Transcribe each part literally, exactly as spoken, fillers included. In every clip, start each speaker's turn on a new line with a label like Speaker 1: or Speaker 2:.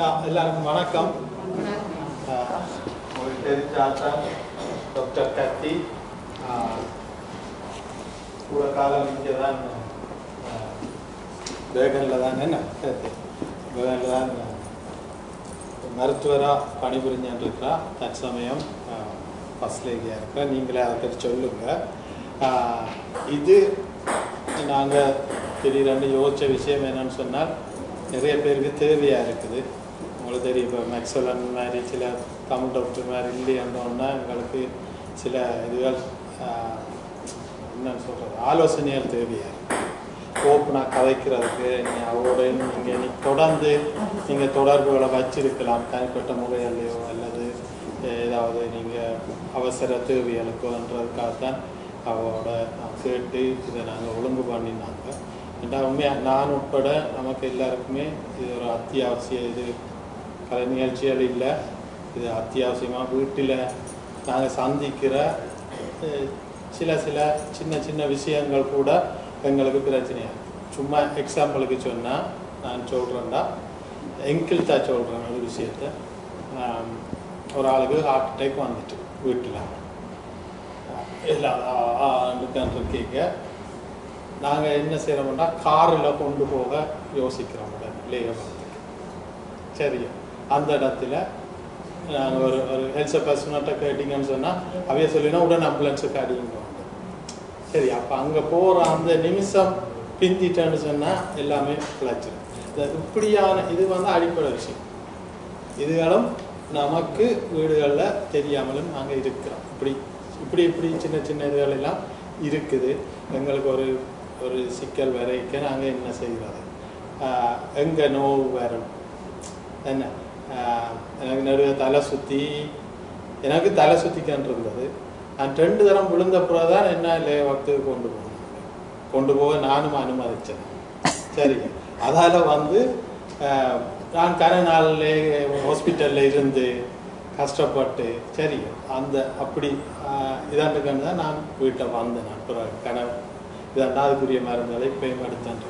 Speaker 1: எல்லாருக்கும் வணக்கம். உங்களுக்கு தெரிஞ்சால்தான் டாக்டர் கத்தி கூட காலம் இங்கே தான் பேகனில் தான் என்ன பேகனில் தான் மருத்துவராக பணிபுரிஞ்சான் இருக்கிறா. தற்சமயம் ஃபஸ்ட் லேடியாக இருக்கிற நீங்களே அதை பற்றி சொல்லுங்கள். இது நாங்கள் திடீரென்று யோசித்த விஷயம் என்னன்னு சொன்னால், நிறைய பேருக்கு தேவையாக இருக்குது. உங்களுக்கு தெரியும், இப்போ மேக்ஸ்வெல் மாதிரி சில தமிழ் டாக்டர் மாதிரி இல்லையன்றோன்னா எங்களுக்கு சில இதுகள் என்னன்னு சொல்கிறது ஆலோசனைகள் தேவையாக இருக்குது. ஓப்பனாக கதைக்கிறதுக்கு அவரோட நீங்கள் நீ தொடர்ந்து நீங்கள் தொடர்புகளை வச்சிருக்கலாம், தனிப்பட்ட முறையிலையோ அல்லது ஏதாவது நீங்கள் அவசர தேவைகளுக்கோன்றதுக்காகத்தான் அவரோட கேட்டு இதை நாங்கள் ஒழுங்கு பண்ணினாங்க. ரெண்டாவது உண்மையாக நான் உட்பட நமக்கு எல்லாருக்குமே இது ஒரு அத்தியாவசிய இது கலை நிகழ்ச்சிகள் இல்லை. இது அத்தியாவசியமாக வீட்டில் நாங்கள் சந்திக்கிற சில சில சின்ன சின்ன விஷயங்கள் கூட எங்களுக்கு பிரச்சனையாக. சும்மா எக்ஸாம்பிளுக்கு சொன்னால் நான் சொல்கிறேன்டா, எங்கிள்தா சொல்கிறேன் ஒரு விஷயத்த. ஒரு ஆளுக்கு ஹார்ட் அட்டாக் வந்துட்டு வீட்டில் எல்லாம் கேட்க நாங்கள் என்ன செய்கிறோம்னா காரில் கொண்டு போக யோசிக்கிறோம் லேகத்துக்கு. சரி, அந்த இடத்துல நாங்கள் ஒரு ஒரு ஹெல்த் பர்சன்ட்ட கேட்டிங்கன்னு சொன்னால் அவைய சொல்லினா உடனே ஆம்புலன்ஸுக்கு அடிங்க. சரி, அப்போ அங்கே போகிற அந்த நிமிஷம் பிந்திட்டேன்னு சொன்னால் எல்லாமே கிளச்சிடும். இப்படியான இது வந்து அடிப்படை விஷயம். இதுகளும் நமக்கு வீடுகளில் தெரியாமலும் நாங்கள் இருக்கிறோம். இப்படி இப்படி இப்படி சின்ன சின்ன இதுகளெல்லாம் இருக்குது. எங்களுக்கு ஒரு ஒரு சிக்கல் வரைக்க நாங்கள் என்ன செய்கிறது, எங்கே நோவு வரும் என்ன. எனக்கு நடுவே தலை சுற்றி எனக்கு தலை சுற்றிக்கிட்டு இருந்தது. நான் ரெண்டு தரம் விழுந்த பிறகு தான் என்ன இல்லை வக்துக்கு கொண்டு போகணும் கொண்டு போக நானும் அனுமதித்தேன். சரி, அதால் வந்து நான் கன நாளிலே ஹாஸ்பிட்டலில் இருந்து கஷ்டப்பட்டு சரி அந்த அப்படி இதாண்டுக்கன்னு தான் நான் வீட்டை வந்தேன். நான் அப்புறம் கனவு இதாண்டா அதுக்குரிய மருந்துகளை இப்பயும் எடுத்தேன்.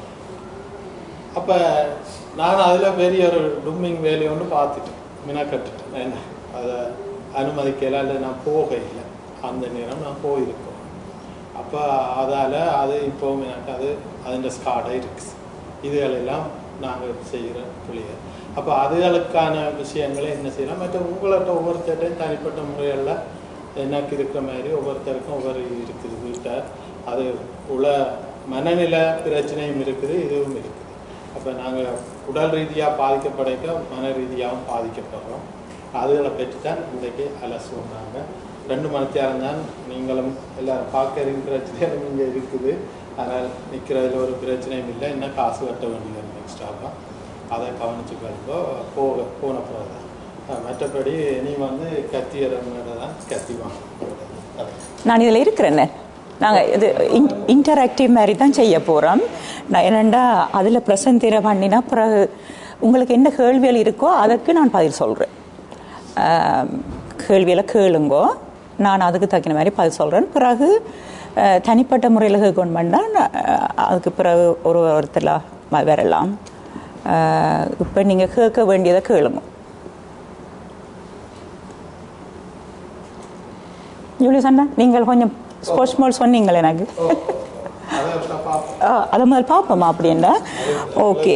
Speaker 1: அப்போ நான் அதில் பெரிய ஒரு டும்மிங் வேலையை ஒன்று பார்த்துட்டேன், மினக்கட்டுட்டேன். என்ன அதை அனுமதிக்கல, இல்லை நான் போக இல்லை. அந்த நேரம் நான் போயிருக்கோம். அப்போ அதால் அது இப்போவும் எனக்கு அது அதில் ஸ்கார்டாக இருக்குது. இதுகளெல்லாம் நாங்கள் செய்கிற பிள்ளைகள். அப்போ அதுகளுக்கான விஷயங்களை என்ன செய்யலாம். மற்ற உங்கள்கிட்ட ஒவ்வொருத்தர்டையும் தனிப்பட்ட முறைகளில் எனக்கு இருக்கிற மாதிரி ஒவ்வொருத்தருக்கும் ஒவ்வொரு இருக்குது வீட்டை. அது உள்ள மனநிலை பிரச்சனையும் இருக்குது, இதுவும் இருக்குது. அப்போ நாங்கள் உடல் ரீதியாக பாதிக்கப்படைக்க மன ரீதியாகவும் பாதிக்கப்படுறோம். அதுகளை பற்றி தான் இன்றைக்கு அலசுவோம். நாங்கள் ரெண்டு மணி நேரம் தான் நீங்களும் எல்லோரும் பார்க்க பிரச்சனையும் இங்கே இருக்குது. அதனால் நிற்கிறதுல ஒரு பிரச்சனையும் இல்லை. இன்னும் காசு கட்ட வேண்டியது எக்ஸ்ட்ராவாக, அதை கவனிச்சுக்கிறப்போ போக போன பிறகு தான். மற்றபடி நீ வந்து கத்தி இடம்னு தான் கத்தி வாங்க.
Speaker 2: நான் இதில் இருக்கிறேன்னு நாங்கள் இது இன் இன்டராக்டிவ் மாதிரி தான் செய்ய போகிறோம். நான் என்னென்னா அதில் ப்ரெசன்டேர பண்ணினா பிறகு உங்களுக்கு என்ன கேள்விகள் இருக்கோ அதுக்கு நான் பதில் சொல்கிறேன். கேள்வியில் கேளுங்கோ, நான் அதுக்கு தக்கின மாதிரி பதில் சொல்கிறேன். பிறகு தனிப்பட்ட முறையில் கேட்கணும் பண்ணால் அதுக்கு பிறகு ஒரு ஒருத்தர் வரலாம். இப்போ நீங்கள் கேட்க வேண்டியதை கேளுங்க. ஜூலி சொன்னா நீங்கள் கொஞ்சம் ஸ்போர்ட்ஸ் மால் சொன்னீங்களே எனக்கு அதை முதல் பார்ப்போமா அப்படின்னா. ஓகே,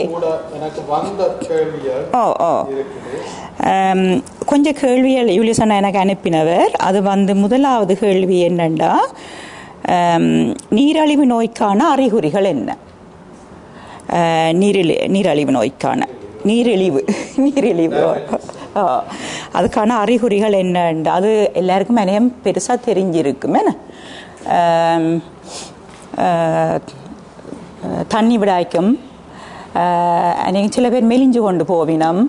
Speaker 2: ஓ ஓ கொஞ்சம் கேள்விகள் யூலி சொன்னா எனக்கு அனுப்பினவர். அது வந்து முதலாவது கேள்வி என்னண்டா, நீரழிவு நோய்க்கான அறிகுறிகள் என்ன? நீரிழி நீரழிவு நோய்க்கான நீரிழிவு நீரிழிவு அதுக்கான அறிகுறிகள் என்னண்டு அது எல்லாருக்கும் என்னையும் பெருசாக தெரிஞ்சிருக்கும். என்ன தண்ணி விடாய்க்கும், நீங்கள் சில பேர் மெலிஞ்சு கொண்டு போவினம்,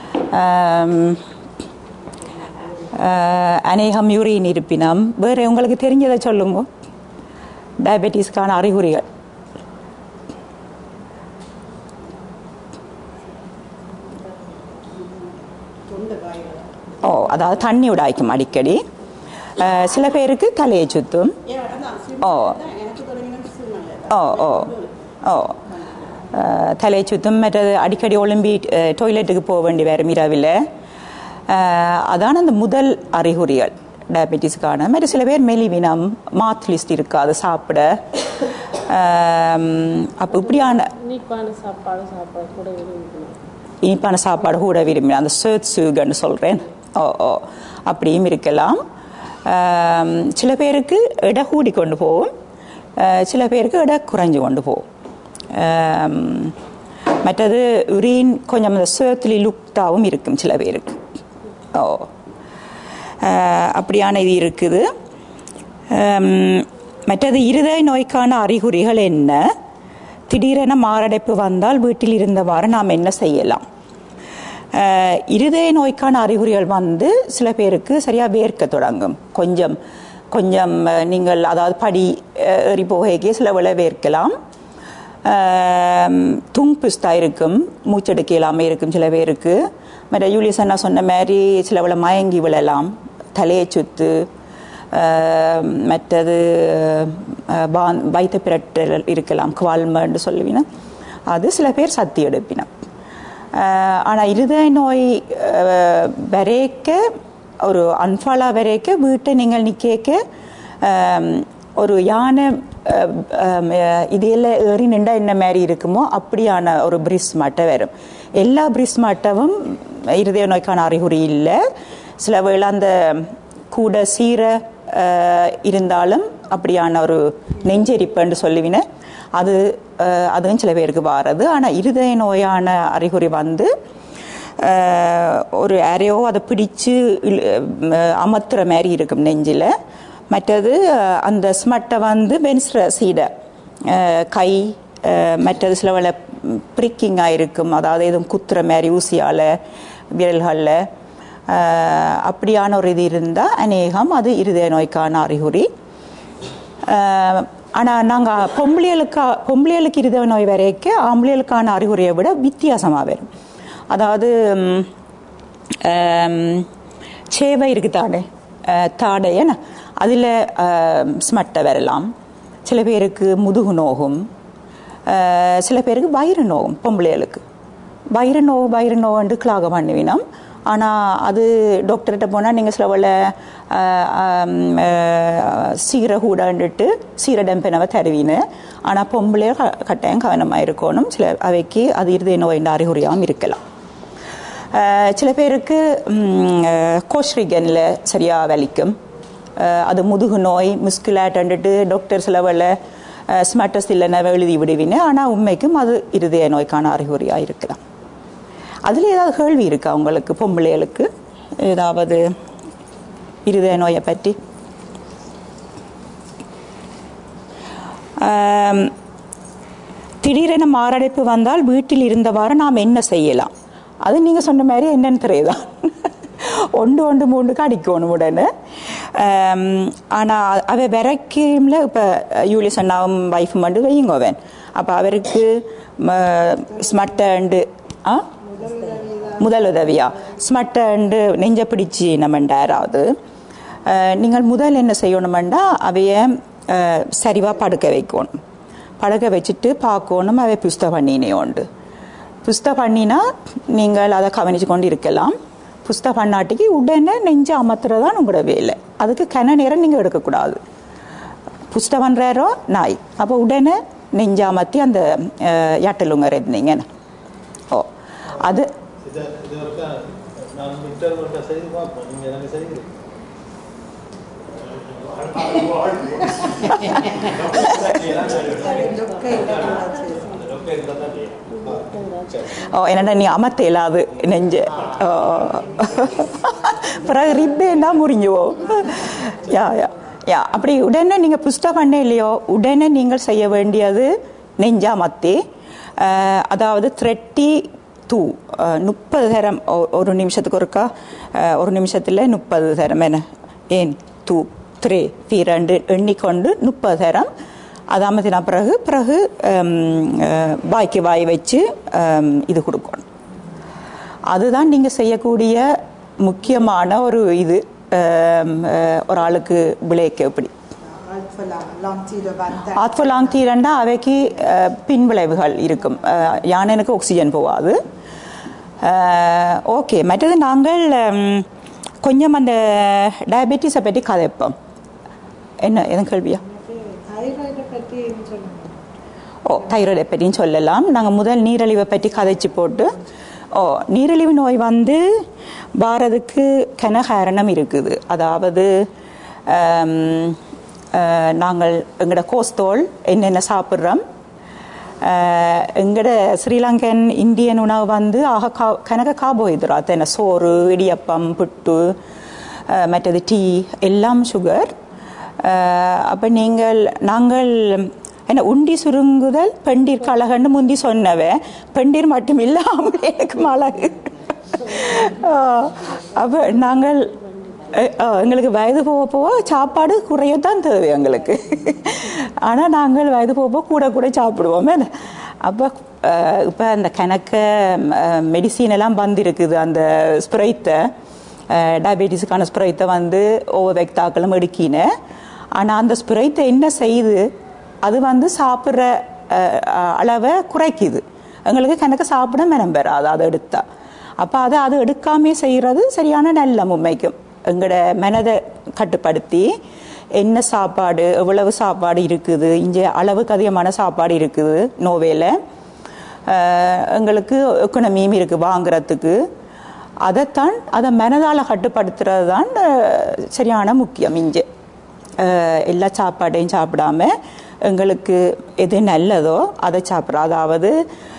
Speaker 2: அநேகம் யூரின் இருப்பினம். வேறு உங்களுக்கு தெரிஞ்சதை சொல்லுங்க, டயபெட்டிஸ்க்கான அறிகுறிகள். ஓ, அதாவது தண்ணி விடாய்க்கும் அடிக்கடி. சில பேருக்கு தலையை சுத்தும். ஓ ஓ ஓ ஓ தலை சுத்தம், மற்றது அடிக்கடி ஒலிம்பி டாய்லெட்டுக்கு போக வேண்டி வரும் இரவில். அதான அந்த முதல் அறிகுறிகள் டயபெட்டிஸ்க்கான. மற்ற சில பேர் மெலிவினம், மாத் லிஸ்ட் இருக்காது சாப்பிட. அப்போ இப்படியான
Speaker 3: இனிப்பான சாப்பாடு சாப்பாடு கூட விரும்புகிறேன்
Speaker 2: இனிப்பான சாப்பாடு கூட விரும்பினேன், அந்த சேத் சூகன்னு சொல்கிறேன். ஓ ஓ அப்படியும் இருக்கலாம். சில பேருக்கு எடை கூடி கொண்டு போகும், சில பேருக்கு எடை குறைஞ்சு கொண்டு போகும். மற்றது யூரின் கொஞ்சம் அந்த சேத்லி லுக்டாகவும் இருக்கும் சில பேருக்கு. ஓ அப்படியான இது இருக்குது. மற்றது இருதய நோய்க்கான அறிகுறிகள் என்ன? திடீரென மாரடைப்பு வந்தால் வீட்டில் இருந்தவாறு நாம் என்ன செய்யலாம்? இருதய நோய்க்கான அறிகுறிகள் வந்து சில பேருக்கு சரியாக வேர்க்க தொடங்கும். கொஞ்சம் கொஞ்சம் நீங்கள் அதாவது படி ஏறி போகைக்கே சில வேளை வேர்க்கலாம். துங்குஸ்தா இருக்கும், மூச்செடுக்க இல்லாமல் இருக்கும் சில பேருக்கு. மற்ற யூலியஸ் அண்ணா சொன்ன மாதிரி சில வேளை மயங்கி விழலாம், தலையை சுத்து, மற்றது வைத்த பிரட்டல் இருக்கலாம், குவால்மன்னு சொல்லுவினா அது சில பேர் சத்தி எடுப்பினம். ஆனால் இருதய நோய் வரைக்க ஒரு அன்ஃபாலா வரைக்க வீட்டை நீங்கள் நிற்க ஒரு யானை இது எல்லாம் ஏறி நின்றா என்ன மாதிரி இருக்குமோ அப்படியான ஒரு பிரிஸ் மட்டை வரும். எல்லா பிரிஸ் மட்டவும் இருதய நோய்க்கான அறிகுறி இல்லை. சில வேளை அந்த கூட சீர இருந்தாலும் அப்படியான ஒரு நெஞ்செரிப்புன்னு சொல்லுவின அது அதுவும் சில பேருக்கு வாரது. ஆனால் இருதய நோயான அறிகுறி வந்து ஒரு அரையோ அதை பிடிச்சு அமர்த்துற மாதிரி இருக்கும் நெஞ்சில். மற்றது அந்த ஸ்மட்டை வந்து பென்ஸ்ர சீடை கை, மற்றது சில வேளை பிரிக்கிங்காக இருக்கும், அதாவது எதுவும் குத்துற மாதிரி ஊசியால் விரல்களில் அப்படியான ஒரு இது இருந்தால் அநேகம் அது இருதய நோய்க்கான அறிகுறி. ஆனால் நாங்கள் பொம்பளைகளுக்கா பொம்பளைகளுக்கு இருதய நோய் வரைக்கும் ஆம்பளைகளுக்கான அறிகுறியை விட வித்தியாசமாக வரும். அதாவது சேவை இருக்குது தாடை தாடை ஏன்னா அதில் ஸ்மட்டை வரலாம். சில பேருக்கு முதுகு நோகும், சில பேருக்கு வயிறு நோகும். பொம்பளைகளுக்கு வயிறு நோவு வயிறு நோவுண்டு கிளாக பண்ணுவினோம். ஆனால் அது டாக்டர்கிட்ட போனால் நீங்கள் சில வேளை சீரை கூடன்ட்டு சீரடம்பெனவை தருவீன்னு. ஆனால் பொம்பளையோ கட்டாயம் கவனமாக இருக்கணும். சில அவைக்கு அது இருதய நோயின் அறிகுறியாகவும் இருக்கலாம். சில பேருக்கு கோஷ்ரிகனில் சரியாக வலிக்கும், அது முதுகு நோய் முஸ்குலேட்டுன்ட்டு டாக்டர் சில வேளை ஸ்மட்டஸ் இல்லைன்னா எழுதி விடுவீங்க. ஆனால் உண்மைக்கும் அது இருதய நோய்க்கான அறிகுறியாக இருக்கலாம். அதில் ஏதாவது கேள்வி இருக்கா உங்களுக்கு பொம்பளைகளுக்கு ஏதாவது இருதய நோயை பற்றி? திடீரென மாரடைப்பு வந்தால் வீட்டில் இருந்தவாறு நாம் என்ன செய்யலாம்? அது நீங்கள் சொன்ன மாதிரி என்னன்னு தெரியுதான், ஒன்று ஒன்று மூன்றுக்கு அடிக்கணும் உடனே. ஆனால் அவ விரைக்கும்ல இப்போ யூலியஸ் அண்ணாவும் வைஃபும் வந்து வையுங்கோவேன். அப்போ அவருக்கு ஸ்மட்டண்டு ஆ முதல் உதவியா ஸ்மட்டண்டு நெஞ்ச பிடிச்சி நம்மண்டாராவது நீங்கள் முதல் என்ன செய்யணுமெண்டா அவைய சரிவாக படுக்க வைக்கணும். படுக்க வச்சுட்டு பார்க்கணும் அவை புஸ்த பண்ணினே உண்டு. புஸ்த பண்ணினா நீங்கள் அதை கவனிச்சு கொண்டு இருக்கலாம். புஸ்த பண்ணாட்டிக்கு உடனே நெஞ்சு அமர்த்துறதான் உங்களோட வேலை. அதுக்கு கன நேரம் நீங்கள் எடுக்கக்கூடாது. புஸ்த பண்ணுறாரோ நாய் அப்போ உடனே நெஞ்சு அமர்த்தி அந்த யாட்டலுங்க இருந்தீங்க. ஓ அது ஓ என்னடா நீ அமர்த்த இல்லாது நெஞ்ச பிறகு ரிப்பேன்னா முறிஞ்சுவோம். யா யா யா அப்படி உடனே நீங்கள் புஸ்தகம் பண்ண இல்லையோ உடனே நீங்கள் செய்ய வேண்டியது நெஞ்சா மத்தி, அதாவது த்ரெட்டி தூ முப்பது தரம் ஒரு நிமிஷத்துக்கு ஒருக்கா, ஒரு நிமிஷத்தில் முப்பது தரம் என்ன ஏன் தூ த்ரீ தீ ரெண்டு எண்ணிக்கொண்டு முப்பது தரம் அது அமர்த்தின பிறகு பிறகு வாய்க்கு வாய் வச்சு இது கொடுக்கணும். அதுதான் நீங்கள் செய்யக்கூடிய முக்கியமான ஒரு இது ஒரு ஆளுக்கு விளைக்க எப்படி
Speaker 4: for long tid och vänta.
Speaker 2: Att för lång tid ända அவைக்கு பின்விளைவுகள் இருக்கும். யானைக்கு ஆக்சிஜன் போகாது. ஓகே, மற்றது நாங்கள் கொஞ்சம் அந்த டயபெட்டிஸை பற்றி கதைப்போம். என்ன எதுவும் கேள்வியா?
Speaker 4: தைராய்டை பற்றி சொல்லுங்க.
Speaker 2: ஓ, தைராய்டை பற்றியும் சொல்லலாம். நாங்கள் முதல் நீரிழிவை பற்றி கதைச்சு போட்டு, ஓ நீரிழிவு நோய் வந்து வாரதுக்கு கன காரணம் இருக்குது. அதாவது நாங்கள் எங்களோட கோஸ்தோல் என்னென்ன சாப்பிட்றோம், எங்களோட ஸ்ரீலங்கன் இந்தியன் உணவு வந்து ஆக கா கனக கார்போஹைட்ரேட், என்ன சோறு, இடியப்பம், புட்டு, மற்றது டீ எல்லாம் சுகர். அப்போ நீங்கள் நாங்கள் என்ன உண்டி சுருங்குதல் பெண்டீர் அழகுன்னு முந்தி சொன்னவே, பெண்டீர் மட்டும் இல்லாமல் எனக்கு அழகு. அப்போ நாங்கள் எங்களுக்கு வயது போக போக சாப்பாடு குறையத்தான் தேவை எங்களுக்கு. ஆனால் நாங்கள் வயது போக போக கூட கூட சாப்பிடுவோமே. அப்போ இப்போ அந்த கணக்க மெடிசின் எல்லாம் வந்திருக்குது. அந்த ஸ்ப்ரைத்தை, டயபெட்டிஸுக்கான ஸ்ப்ரைத்தை வந்து ஒவ்வொரு வெக்தாக்களும் எடுக்கினேன். ஆனால் அந்த ஸ்ப்ரைத்தை என்ன செய்யுது, அது வந்து சாப்பிட்ற அளவை குறைக்குது. எங்களுக்கு கணக்கு சாப்பிட மனம் பெறாது அதை எடுத்தா. அப்போ அதை அது எடுக்காமே செய்கிறது சரியான நல்ல உண்மைக்கும். எங்களோட மனதை கட்டுப்படுத்தி என்ன சாப்பாடு, எவ்வளவு சாப்பாடு இருக்குது, இங்கே அளவுக்கு அதிகமான சாப்பாடு இருக்குது நோவேல, எங்களுக்கு எக்கனமியும் இருக்குது வாங்குறதுக்கு. அதைத்தான் அதை மனதால் கட்டுப்படுத்துறது தான் சரியான முக்கியம். இங்கே எல்லா சாப்பாட்டையும் சாப்பிடாம எங்களுக்கு எது நல்லதோ அதை சாப்பிட்றோம். அதாவது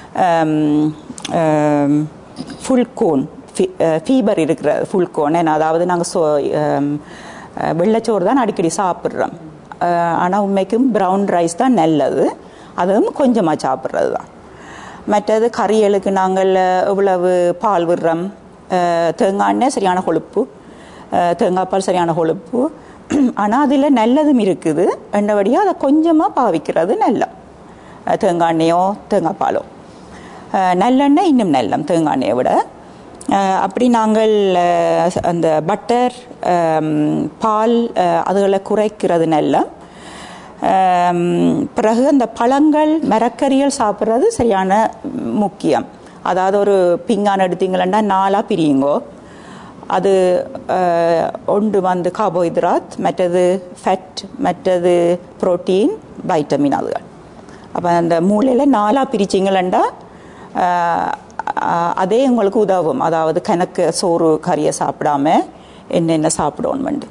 Speaker 2: ஃபுல் கோன் ஃபீவர் இருக்கிற ஃபுல் கோன், அதாவது நாங்கள் சோ வெள்ளைச்சோறு தான் அடிக்கடி சாப்பிட்றோம். ஆனால் உண்மைக்கும் ப்ரௌன் ரைஸ் தான் நல்லது, அதுவும் கொஞ்சமாக சாப்பிட்றது தான். மற்றது கறிகளுக்கு நாங்கள் இவ்வளவு பால் விடுறோம். தேங்காய் எண்ணெய் சரியான கொழுப்பு, தேங்காய் பால் சரியான கொழுப்பு. ஆனால் அதில் நல்லதும் இருக்குது, என்னபடியாக அதை கொஞ்சமாக பாவிக்கிறது நல்ல. தேங்காய் எண்ணெயோ தேங்காய் பாலோ, நல்லெண்ணெய் இன்னும் நல்லம் தேங்காய் எண்ணெயை விட. அப்படி நாங்கள் அந்த பட்டர், பால் அதுகளை குறைக்கிறது நல்ல. பிறகு அந்த பழங்கள், மரக்கறிகள் சாப்பிட்றது சரியான முக்கியம். அதாவது ஒரு பிங்கான் எடுத்தீங்களா நாலாக பிரியுங்கோ. அது ஒன்று வந்து கார்போஹைட்ரேட், மற்றது ஃபேட், மற்றது புரோட்டீன், வைட்டமின் அதுகள். அப்போ அந்த மூளையில் நாலாக பிரிச்சிங்களா அதே உங்களுக்கு உதவும். அதாவது கணக்கு சோறு கறியை சாப்பிடாம என்னென்ன சாப்பிடணுமெண்டு.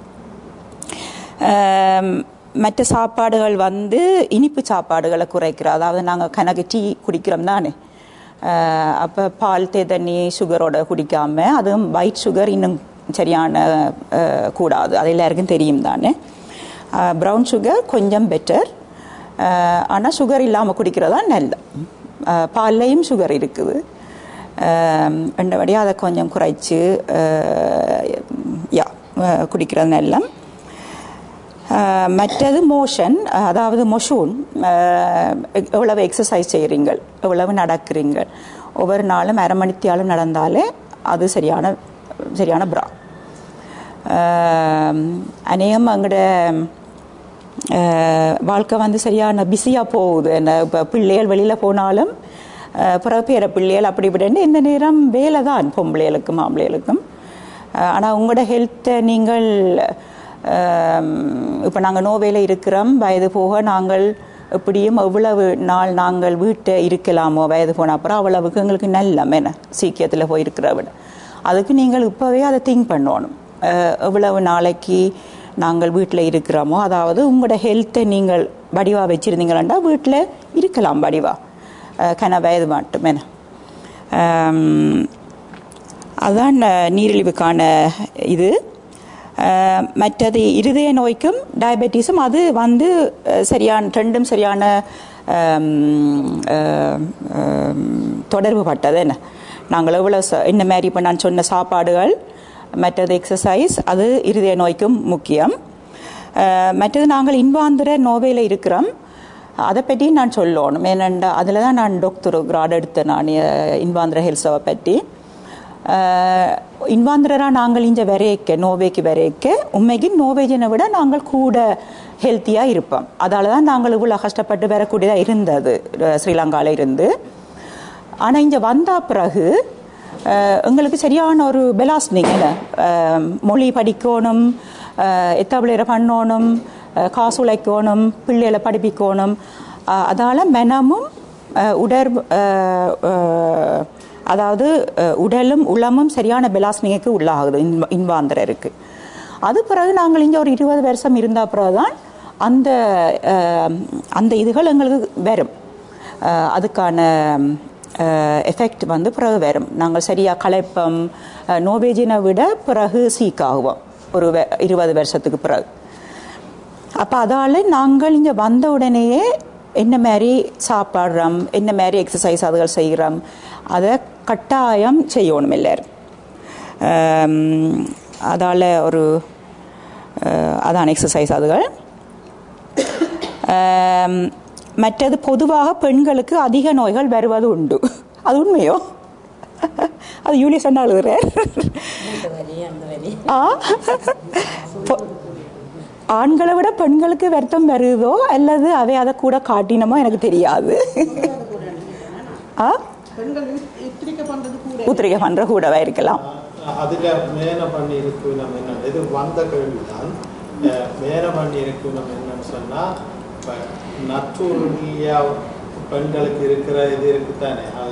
Speaker 2: மற்ற சாப்பாடுகள் வந்து இனிப்பு சாப்பாடுகளை குறைக்கிறோம். அதாவது நாங்கள் கணக்கு டீ குடிக்கிறோம் தானே, அப்போ பால் தே தண்ணி சுகரோட குடிக்காமல், அதுவும் ஒயிட் சுகர் இன்னும் சரியான கூடாது, அது எல்லாருக்கும் தெரியும் தானே. ப்ரௌன் சுகர் கொஞ்சம் பெட்டர், ஆனால் சுகர் இல்லாமல் குடிக்கிறதா நல்ல. பால்லையும் சுகர் இருக்குது, ரெண்டபடியாக அதை கொஞ்சம் குறைச்சி யா குடிக்கிறது நல்ல. மற்றது மோஷன், அதாவது மொஷூன், எவ்வளவு எக்ஸசைஸ் செய்கிறீங்க, எவ்வளவு நடக்கிறீங்க, ஒவ்வொரு நாளும் அரை மணித்தியாலும் நடந்தாலே அது சரியான சரியான பிரா. அநேகம் எங்களோட வாழ்க்கை வந்து சரியான பிஸியாக போகுது. என்ன இப்போ பிள்ளைகள் வெளியில் போனாலும் பிறகு பேர பிள்ளைகள் அப்படி இப்படின்னு இந்த நேரம் வேலை தான் பொம்பளைகளுக்கும் ஆம்பளைகளுக்கும். ஆனால் உங்களோட ஹெல்த்தை நீங்கள் இப்போ நாங்கள் நோவேல இருக்கிறோம், வயது போக நாங்கள் எப்படியும் எவ்வளவு நாள் நாங்கள் வீட்டை இருக்கலாமோ வயது போன அப்புறம் அவ்வளவுக்கு எங்களுக்கு நல்ல என்ன சீக்கிரத்தில் போயிருக்கிற விட. அதுக்கு நீங்கள் இப்போவே அதை திங்க் பண்ணணும். எவ்வளவு நாளைக்கு நாங்கள் வீட்டில் இருக்கிறோமோ, அதாவது உங்களோட ஹெல்த்தை நீங்கள் வடிவாக வச்சுருந்தீங்களா வீட்டில் இருக்கலாம் வடிவா கன வயது மட்டும் என்ன. அதுதான் நீரிழிவுக்கான இது. மற்றது இருதய நோய்க்கும் டயபெட்டிஸும் அது வந்து சரியான ரெண்டும் சரியான தொடர்பு பட்டது என்ன. நாங்கள் எவ்வளோ இந்த மாதிரி இப்போ நான் சொன்ன சாப்பாடுகள், மற்றது எக்ஸசைஸ், அது இருதய நோய்க்கும் முக்கியம். மற்றது நாங்கள் இன்வாந்திர நோவேல இருக்கிறோம், அதை பற்றி நான் சொல்லணும். ஏனெண்டா அதில் தான் நான் டாக்டர் கிராட் எடுத்தேன் நான் இன்வாந்திர ஹெல்ஸவை பற்றி. இன்வாந்திரராக நாங்கள் இங்கே வரைக்க நோவேக்கு வரைக்க உண்மைக்கு நோவேஜனை விட நாங்கள் கூட ஹெல்த்தியாக இருப்போம். அதால தான் நாங்கள் இவ்வளோ கஷ்டப்பட்டு வரக்கூடியதாக இருந்தது ஸ்ரீலங்காவில் இருந்து. ஆனால் இங்கே வந்த பிறகு எங்களுக்கு சரியான ஒரு பெலாஸ்னிங், என்ன மொழி படிக்கணும், எத்தபிளேரை பண்ணணும், காசு உழைக்கணும், பிள்ளைகளை படிப்பிக்கணும். அதால் மனமும் உடற் அதாவது உடலும் உளமும் சரியான பெலாஸ்னிங்க்கு உள்ளாகுது இன்ப இன்பாந்திரம் இருக்குது. அது பிறகு நாங்கள் இங்கே ஒரு இருபது வருஷம் இருந்த பிறகு தான் அந்த அந்த இதுகள் எங்களுக்கு வரும். அதுக்கான எஃபெக்ட் வந்து பிறகு வரும். நாங்கள் சரியாக களைப்பம் நோவேஜினை விட பிறகு சீக் ஆகுவோம் ஒரு இருபது வருஷத்துக்கு பிறகு. அப்போ அதால் நாங்கள் இங்கே வந்த உடனேயே என்ன மாதிரி சாப்பிட்றோம், என்ன மாதிரி எக்ஸசைஸ் அதுகள் செய்கிறோம், அதை கட்டாயம் செய்யணும் எல்லாரும். அதால் ஒரு அதான் எக்ஸசைஸ் அதுகள். மற்றது பொதுவாக பெண்களுக்கு அதிக நோய்கள் வருவது உண்டு. அது உண்மையோ? அது யூலி சொன்ன அழுகுற. ஆண்களை விட பெண்களுக்கு வருத்தம் வருதோ அல்லது அவை அதை கூட காட்டினமோ எனக்கு தெரியாது. உத்திரிகை பண்ற கூடவா இருக்கலாம்.
Speaker 1: அதுல மேல பண்ணி இருக்கு நம்ம என்ன இது வந்த கேள்விதான். மேல பண்ணி இருக்கு நம்ம என்னன்னு சொன்னா நச்சுறுதியா பெண்களுக்கு இருக்கிற இது இருக்குத்தானே, அது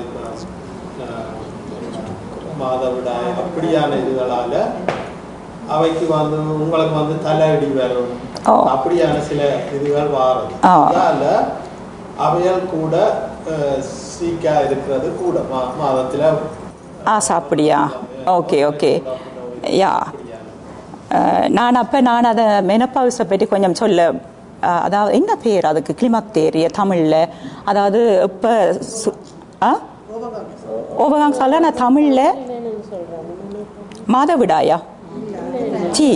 Speaker 1: மாதவிடாய் அப்படியான இதுகளால அவைக்கு வந்து உங்களுக்கு வந்து தலையடி வரும், அப்படியான சில இதுகள் வாரும். அதனால அவையால் கூட சீக்கா இருக்கிறது கூட மாதத்துல.
Speaker 2: ஆசா அப்படியா? Okay okay yeah. நான் அப்போ நான் அதை மெனப்பாவுஸை பற்றி கொஞ்சம் சொல்ல, அதாவது என்ன பேர் அதுக்கு கிளிமக்டேரிய தமிழில், அதாவது இப்போ ஆ ஓபகாங் சொல்ல நான் தமிழில் மாதவிடாயா சி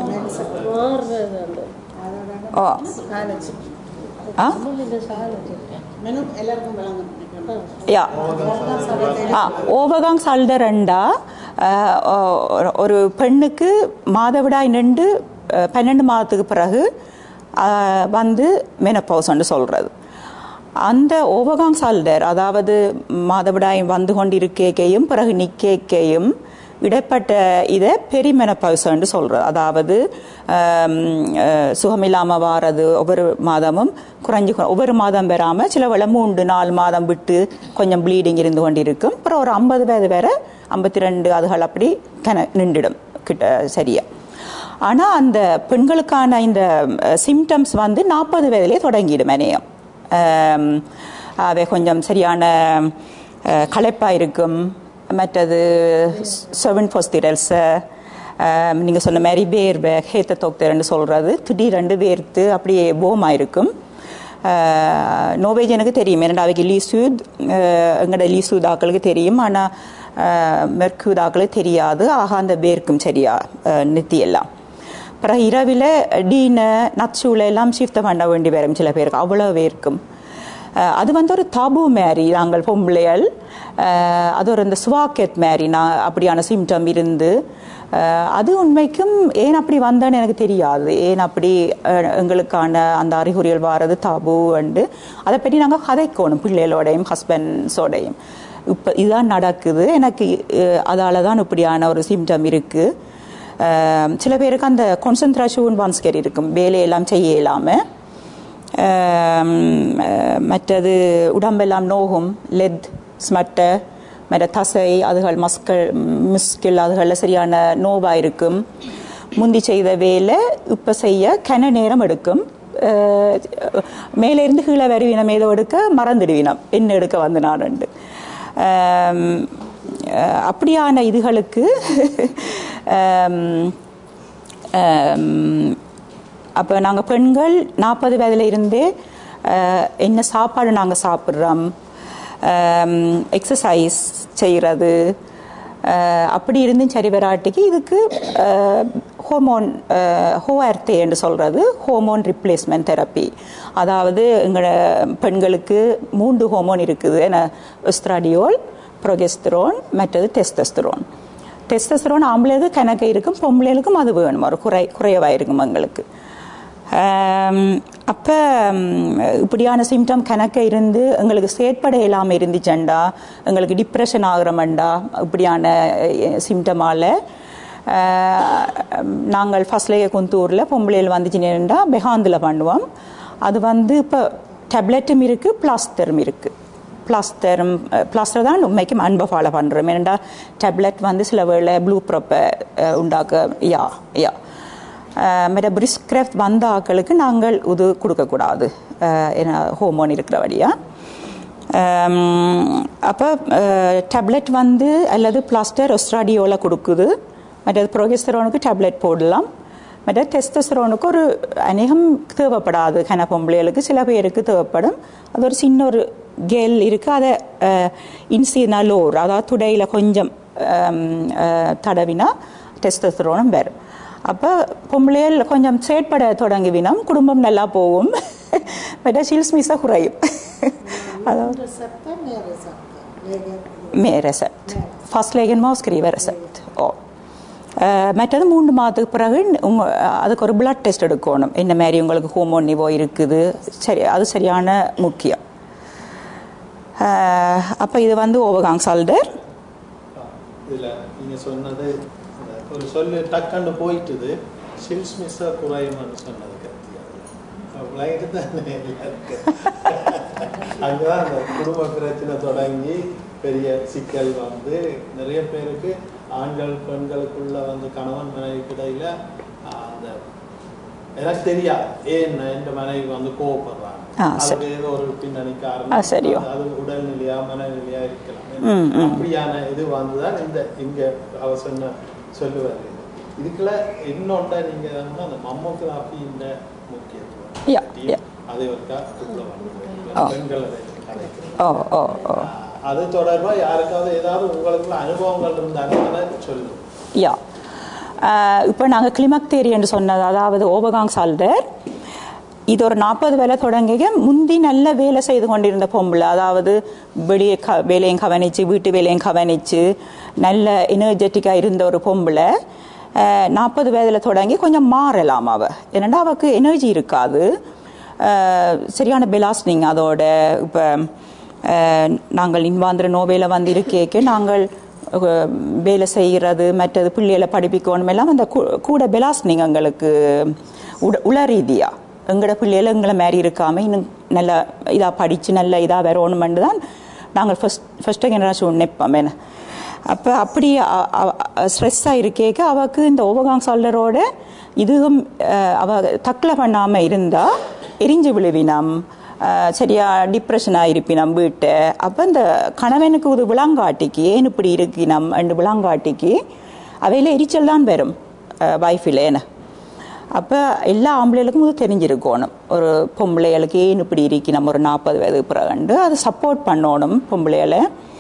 Speaker 2: ஓ ஆ யா ஆ ஓவகாங் சால்டரண்டா ஒரு பெண்ணுக்கு மாதவிடாய் நின்று பன்னெண்டு மாதத்துக்கு பிறகு வந்து மெனப்பௌஸ்ன்னு சொல்கிறது. அந்த ஓவகாங் சால்டர், அதாவது மாதவிடாய் வந்து கொண்டிருக்கையும் பிறகு நிற்கையும் இடைப்பட்ட இதை பெரிமெனப்பௌஸ்ன்னு சொல்கிறது. அதாவது சுகமில்லாமல் வாரது ஒவ்வொரு மாதமும் குறைஞ்சி ஒவ்வொரு மாதம் பெறாமல் சில வேளை மூன்று நாலு மாதம் விட்டு கொஞ்சம் ப்ளீடிங் இருந்து கொண்டிருக்கும். அப்புறம் ஒரு ஐம்பது வயது வேற ஐம்பத்தி ரெண்டு அதுகள் அப்படி கன நின்றுடும் கிட்ட சரியா. ஆனால் அந்த பெண்களுக்கான இந்த சிம்டம்ஸ் வந்து நாற்பது வயதிலே தொடங்கிடும். அநேகம் அவை கொஞ்சம் சரியான களைப்பாக இருக்கும். மற்றது செவன் ஃபோஸ்திரல்ஸை நீங்கள் சொன்ன மாதிரி வேர்வை ஹேத்த தொக்தர்ன்னு சொல்கிறது, திடீரெண்டு வேர்த்து அப்படியே போமாக இருக்கும். நோவேஜ் எனக்கு தெரியும், ஏன்னா அவைக்கு லீசூத் எங்களோட லீசூத் ஆக்களுக்கு தெரியும், ஆனால் மெர்க்கூத் ஆக்களுக்கு தெரியாது. ஆக அந்த வேர்க்கும் சரியா நித்தியெல்லாம். அப்புறம் இரவில் டீனை நச்சுவில் எல்லாம் ஷிஃப்ட் பண்ண வேண்டி வரும் சில பேருக்கு, அவ்வளோ வேர்க்கும். அது வந்து ஒரு தாபு மாரி நாங்கள் பொம்பளைகள், அது ஒரு இந்த சுவாக்கெட் மாரி நான் அப்படியான சிம்டம் இருந்து, அது உண்மைக்கும் ஏன் அப்படி வந்தேன்னு எனக்கு தெரியாது. ஏன் அப்படி எங்களுக்கான அந்த அறிகுறிகள் வாரது தாபு உண்டு. அதை பற்றி நாங்கள் கதைக்கணும் பிள்ளைகளோடையும் ஹஸ்பண்ட்ஸோடையும். இப்போ இதுதான் நடக்குது எனக்கு, அதால் தான் இப்படியான ஒரு சிம்டம் இருக்குது. சில பேருக்கு அந்த கான்சன்ட்ரேஷன் வான்ஸ்கர் இருக்கும், வேலையெல்லாம் செய்ய இல்லாமல். மற்றது உடம்பெல்லாம் நோகும், லெத் ஸ்மட்டை மற்ற தசை அதுகள் மஸ்கள் மிஸ்கில் அதுகளில் சரியான நோவாக இருக்கும். முந்தி செய்த வேலை இப்போ செய்ய கன நேரம் எடுக்கும். மேலேருந்து கீழே வருவினம் ஏதோ எடுக்க மறந்துடுவினம் என்ன எடுக்க வந்து நான் ரெண்டு அப்படியான இதுகளுக்கு அப்போ நாங்கள் பெண்கள் நாற்பது வயதில் இருந்தே என்ன சாப்பாடு நாங்கள் சாப்பிட்றோம், எக்ஸசைஸ் செய்கிறது, அப்படி இருந்தும் சரி வராட்டிக்கு இதுக்கு ஹோமோன் ஹோஆர்த்தே என்று சொல்கிறது ஹோமோன் ரிப்ளேஸ்மெண்ட் தெரப்பி. அதாவது எங்களோட பெண்களுக்கு மூன்று ஹோமோன் இருக்குது, என்ன எஸ்ட்ராடியோல், ப்ரொகெஸ்டரோன், மற்றது டெஸ்டஸ்டரோன். டெஸ்டஸ்டரோன் ஆம்பளைக்கு கணக்கு இருக்கும், பொம்பளைகளுக்கும் அது வேணும், ஒரு குறை குறைவாக இருக்கும் எங்களுக்கு. அப்போ இப்படியான சிம்டம் கணக்க இருந்து எங்களுக்கு செயற்பட இல்லாமல் இருந்துச்சண்டா, எங்களுக்கு டிப்ரெஷன் ஆகிறோம்டா, இப்படியான சிம்டமால் நாங்கள் ஃபஸ்ட்லேயே குந்தூரில் பொம்பளையில் வந்துச்சுன்னா பெஹாந்தில் பண்ணுவோம். அது வந்து இப்போ டேப்லெட்டும் இருக்குது, பிளாஸ்டரும் இருக்குது. பிளாஸ்டரும் பிளாஸ்டர் தான் உண்மைக்கும் அன்பை ஃபாலோ பண்ணுறோம். ஏன்னா டேப்லெட் வந்து சில வேளை ப்ளூ ப்ராப்பை உண்டாக்க யா யா மற்ற பிரிஸ்கிராஃப்ட் வந்த ஆக்களுக்கு நாங்கள் இது கொடுக்கக்கூடாது, ஏன்னா ஹோமோன் இருக்கிற வழியாக. அப்போ டேப்லெட் வந்து அல்லது பிளாஸ்டர் ஒஸ்ட்ராடியோவில் கொடுக்குது. மற்றது ப்ரோகெஸ்டரோனுக்கு டேப்லெட் போடலாம். மற்ற டெஸ்டஸ்டரோனுக்கு ஒரு அநேகம் தேவைப்படாது, கன பொம்பளைகளுக்கு சில பேருக்கு தேவைப்படும். அது ஒரு சின்ன ஒரு கேல் இருக்குது, அதை இன்சினலோர் அதாவது துடையில் கொஞ்சம் தடவினா டெஸ்டஸ்டரோனும் வரும். அப்போ பொம்பளைகள் கொஞ்சம் செயற்பட தொடங்குவினோம், குடும்பம் நல்லா போகும், மற்ற சில்ஸ்மிஸாக குறையும். அதாவது மே ரெசெப்ட் ஃபர்ஸ்ட் லேகன் மாஸ்கிரீவ ரெசெப்ட். ஓ மற்றது மூன்று மாதத்துக்கு பிறகு உங்கள் அதுக்கு ஒரு பிளட் டெஸ்ட் எடுக்கணும், என்ன மாதிரி உங்களுக்கு ஹோமோன் நிவோ இருக்குது, சரி அது சரியான முக்கியம். அப்போ இது வந்து ஓவகாங் சால்டர்.
Speaker 1: இதில் நீங்கள் சொன்னது ஒரு சொல்லு டக்குன்னு போயிட்டுது, சில்ஸ்மிஸாக குறையும்னு சொன்னது அங்கதான் அந்த குடும்ப பிரச்சனை தொடங்கி பெரிய சிக்கல் வந்து நிறைய பேருக்கு ஆண்கள் பெண்களுக்குள்ள வந்து கணவன் மனைவி இடையில அந்த எனக்கு தெரியா ஏன் இந்த மனைவி வந்து கோவப்படுறாங்க, அது ஏதோ ஒரு பின்னணி காரணம், அது உடல்நிலையா மனநிலையா இருக்கலாம். அப்படியான இது வந்துதான் இந்த இங்க அவ சொன்ன சொல்லுவாரு. இதுக்குள்ள இன்னொன்ற நீங்க அந்த மம்மோகிராஃபி இந்த முக்கியத்துவம் அதை அது தொடர்பா யாருக்காவது ஏதாவது உங்களுக்குள்ள அனுபவங்கள் இருந்தாலும் சொல்லுங்க.
Speaker 2: யா இப்போ நாங்கள் கிளிமக்தேரியன்னு சொன்னது, அதாவது ஓவகாங் சால்டர், இது ஒரு நாற்பது வேலை தொடங்கிய முந்தி நல்ல வேலை செய்து கொண்டிருந்த பொம்பளை, அதாவது வெளியே க வேலையும் கவனிச்சு வீட்டு வேலையும் கவனிச்சு நல்ல எனர்ஜெட்டிக்காக இருந்த ஒரு பொம்பளை நாற்பது வயதில் தொடங்கி கொஞ்சம் மாறலாம். அவள் என்னென்னா அவளுக்கு எனர்ஜி இருக்காது, சரியான பெலாஸ்டிங். அதோட இப்போ நாங்கள் இன்வாந்திர நோவேல வந்து இருக்கேக்கு நாங்கள் வேலை செய்கிறது மற்றது பிள்ளைகளை படிப்பிக்கணும் எல்லாம் அந்த கூட பெலாஸ்டிங் எங்களுக்கு உட உள ரீதியாக எங்களோட பிள்ளைகளை எங்களை மாரி இருக்காமல் இன்னும் நல்லா இதாக படித்து நல்ல இதாக வரணுமென்று தான் நாங்கள் ஃபஸ்ட் ஃபஸ்ட்டு ஜெனரேஷன் நிற்போம். என்ன அப்போ அப்படி ஸ்ட்ரெஸ்ஸாக இருக்கேக்க அவளுக்கு இந்த ஓவகாங் சால்டரோட இதுவும் அவள் தக்கலை பண்ணாமல் இருந்தால் எரிஞ்சு விழுவினம், சரியா டிப்ரெஷனாக இருப்பினம் வீட்டை. அப்போ இந்த கணவனுக்கு ஒரு விளாங்காட்டிக்கு ஏன் இப்படி இருக்கினம் ரெண்டு விளாங்காட்டிக்கு அவையில் எரிச்சல் தான் வரும் வைஃபில். ஏன்னா அப்போ எல்லா ஆம்பளைகளுக்கும் இது தெரிஞ்சிருக்கணும், ஒரு பொம்பளைகளுக்கு ஏன் இப்படி இருக்கணும் ஒரு நாற்பது வயது பிறகு அதை சப்போர்ட் பண்ணணும் பொம்பளைகளை.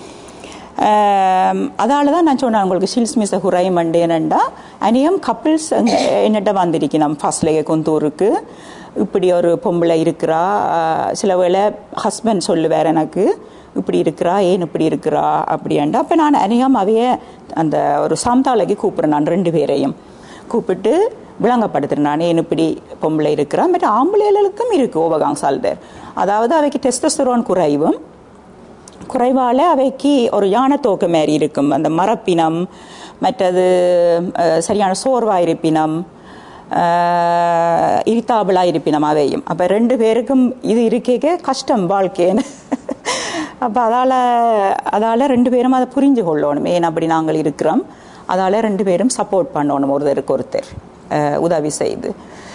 Speaker 2: அதால தான் நான் சொன்னேன் உங்களுக்கு ஷில்ஸ்மிஸை குறைமண்டு. என்னென்னா அநேகம் கப்பிள்ஸ் என்னட்ட வந்திருக்கணும் ஃபர்ஸ்ட்லேயே குந்தூருக்கு, இப்படி ஒரு பொம்பளை இருக்கிறா, சில வேளை ஹஸ்பண்ட் சொல்லுவார் எனக்கு இப்படி இருக்கிறா, ஏன் இப்படி இருக்கிறா அப்படின்ட்டு. அப்போ நான் அநேகம் அவைய அந்த ஒரு சாந்தாலைக்கு கூப்பிட்றேன், நான் ரெண்டு பேரையும் கூப்பிட்டு விளங்கப்படுத்துறேன், நான் ஏன் இப்படி பொம்பளை இருக்கிறா. பட் ஆம்பளைகளுக்கும் இருக்குது ஓவகாங் சால்டர், அதாவது அவைக்கு டெஸ்டோஸ்டெரோன் குறைவும் குறைவால் அவைக்கு ஒரு யானை தோக்க மாரி இருக்கும், அந்த மரப்பினம் மற்றது சரியான சோர்வாக இருப்பினம் இரித்தாபிளாக இருப்பினம் அவையும். அப்போ ரெண்டு பேருக்கும் இது இருக்கே கஷ்டம் வாழ்க்கைன்னு. அப்போ அதால் அதால் ரெண்டு பேரும் அதை புரிஞ்சு கொள்ளணும், ஏன் அப்படி நாங்கள் இருக்கிறோம். அதால் ரெண்டு பேரும் சப்போர்ட் பண்ணணும், ஒருத்தருக்கு ஒருத்தர் உதவி செய்து.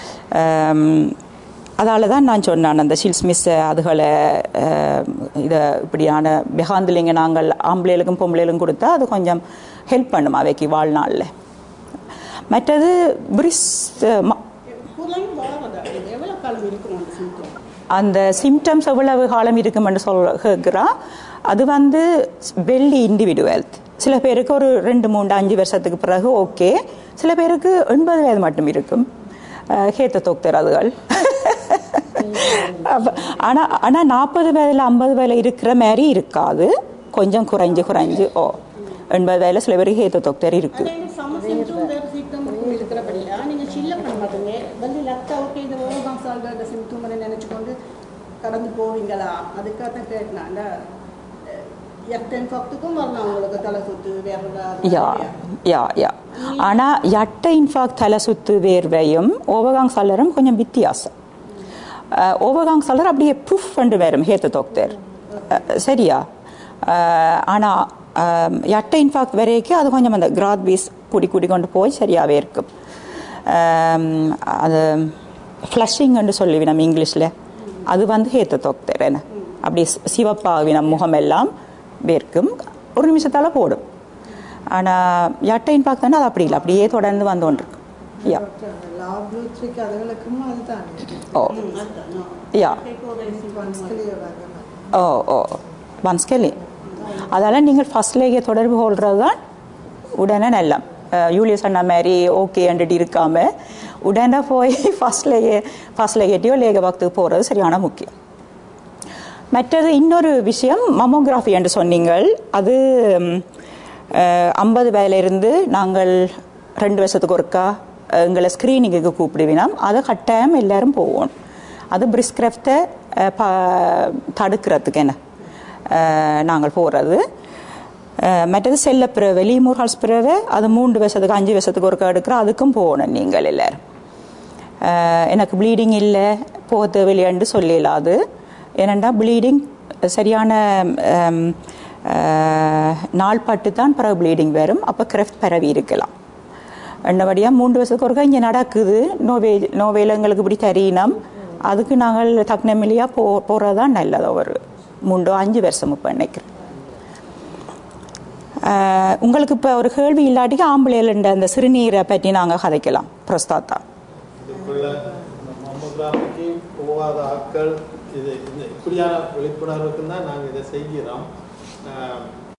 Speaker 2: அதால் தான் நான் சொன்னேன் அந்த ஷில்ஸ்மிஸ்ஸை அதுகளை இதை இப்படியான பெஹாந்திலிங்க நாங்கள் ஆம்பளைகளுக்கும் பொம்பளைகளுக்கும் கொடுத்தா அது கொஞ்சம் ஹெல்ப் பண்ணும் அவைக்கு வாழ்நாளில். மற்றது பிரிஸ் அந்த சிம்டம்ஸ் எவ்வளவு காலம் இருக்குமென்று சொல்ல கேட்குறா. அது வந்து வெள்ளி இண்டிவிஜுவல், சில பேருக்கு ஒரு ரெண்டு மூணு அஞ்சு வருஷத்துக்கு பிறகு ஓகே, சில பேருக்கு எண்பது வயது மட்டும் இருக்கும் ஹேத்த தொக்தர் அதுகள். ஆனா ஆனா நாற்பது வயதுல ஐம்பது வயதுல இருக்கிற மாதிரி இருக்காது, கொஞ்சம் குறைஞ்சு குறைஞ்சு ஓ எண்பது வயதுல சில பேருக்கு ஹேத்த தொக்தர் இருக்கு.
Speaker 3: கடந்து போவீங்களா அதுக்காக தான் கேட்டேன் அந்த எத்தனை பக்துக்கும் வரலாம் உங்களுக்கு தலை சுத்து வேற
Speaker 2: யா யா யா ஆனால் යට இன்ஃபாக்ட் தலை சுத்து வேர்வையும் ஓவகாங்சாலரும் கொஞ்சம் வித்தியாசம். ஓவகாங்சாலர் அப்படியே ப்ரூஃப் பண்ணி வரும் ஹேத்து தோக்தர் சரியா. ஆனால் යට இன்ஃபாக்ட் வரைக்கும் அது கொஞ்சம் அந்த கிராத் பீஸ் கூடி கூடி கொண்டு போய் சரியாகவே இருக்கும். அது ஃப்ளஷிங்னு சொல்லுவி நம்ம இங்கிலீஷில் அது வந்து ஹேத்து தோக்தர் என்ன அப்படி சிவப்பாவி நம் முகமெல்லாம் வேர்க்கும் ஒரு நிமிஷத்தால் போடும். ஆனால் යට இன்ஃபாக்ட் தானே அது அப்படி இல்லை அப்படியே தொடர்ந்து வந்து கொண்டிருக்கும். யா ஓ யா ஓ ஓ வன்ஸ்கெலி அதெல்லாம் நீங்கள் ஃபஸ்ட்லேயே தொடர்பு கொள்வது தான் உடனே நல்ல யூலியஸ் அண்ணா மாதிரி ஓகே அண்டுட்டு இருக்காமல் உடனே போய் ஃபஸ்ட்லேயே ஃபஸ்ட்லேயேட்டியோ லேக பக்துக்கு போகிறது சரியான முக்கியம். மற்றது இன்னொரு விஷயம் மமோகிராஃபி என்று சொன்னீங்கள். அது ஐம்பது வயதிலிருந்து நாங்கள் ரெண்டு வருஷத்துக்கு ஒருக்கா எங்களை ஸ்க்ரீனிங்குக்கு கூப்பிடுவினோம். அதை கட்டாயம் எல்லாரும் போவோம். அது பிரிஸ்கிரப்டை ப தடுக்கிறதுக்கு என்ன நாங்கள் போகிறது. மற்றது செல்லப்பிறவை லீமூர்ஹால்ஸ் பிறவை அது மூன்று வருஷத்துக்கு அஞ்சு வருஷத்துக்கு ஒருக்கா எடுக்கிறோம். அதுக்கும் போகணும் நீங்கள் எல்லாரும். எனக்கு ப்ளீடிங் இல்லை போக தேவையில்லையான்னு சொல்லிடலாது. ஏனெண்டா ப்ளீடிங் சரியான நாள் பட்டு தான் பிறகு ப்ளீடிங் வரும். அப்போ கிரெஃப்ட் பரவி இருக்கலாம். ரெண்டபடியாக மூன்று வருஷத்துக்கு ஒருக்கா இங்கே நடக்குது. நோவே நோவேல எங்களுக்கு இப்படி தெரியணும். அதுக்கு நாங்கள் தக்னமிலியாக போ போகிறதான் நல்லது. ஒரு மூன்றோ அஞ்சு வருஷம் இப்போ நினைக்கிறேன். உங்களுக்கு இப்போ ஒரு கேள்வி இல்லாட்டிக்கு ஆம்பளைன்ற அந்த சிறுநீரை பற்றி நாங்கள் கதைக்கலாம். பிரஸ்தாத்தா
Speaker 1: போகாத ஆட்கள் இது இப்படியான விழிப்புணர்வுக்கு தான் நாங்கள் இதை செய்கிறோம்.